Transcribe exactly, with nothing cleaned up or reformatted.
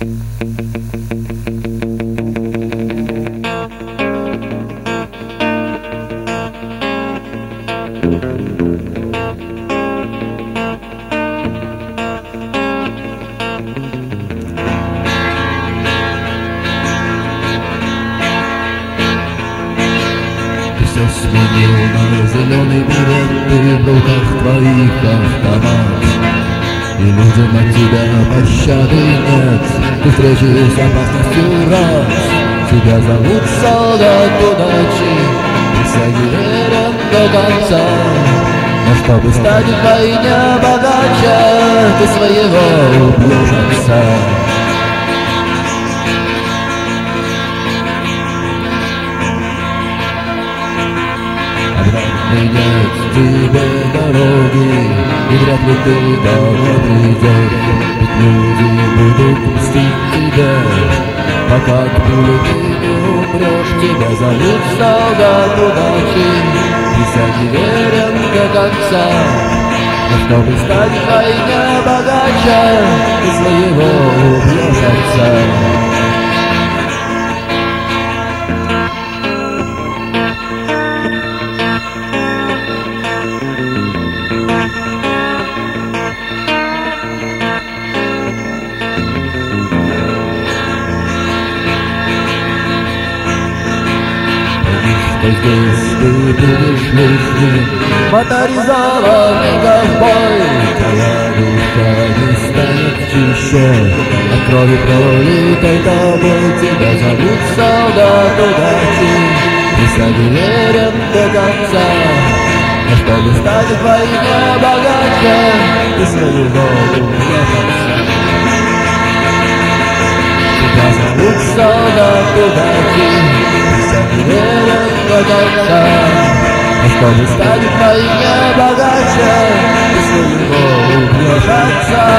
Все сменил на зеленый берет, ты в руках твоих автомат. И людям от тебя пощады нет, ты встретишь с опасностью раз. Тебя зовут солдат удачи, присяги верен до конца. Но чтобы стать в войне богаче, ты своего убьешь отца. Нет тебе дороги, и вряд ли ты домой придешь. Ведь люди будут мстить тебе, пока от пули ты не умрешь. Тебя зовут солдат удачи, присяги верен до конца. Но чтобы стать в войне богаче, ты своего убьешь отца. Здесь ты будешь лишним, моторизованный ковбой. Твоя душа не станет чище от крови пролитой тобой. Тебя зовут солдат удачи, присяги верен до конца. Но чтобы стать в войне богаче, ты своего убьешь отца. Тебя зовут солдат удачи, присяги верен до конца. Но чтобы стать в войне богаче, ты своего убьешь отца.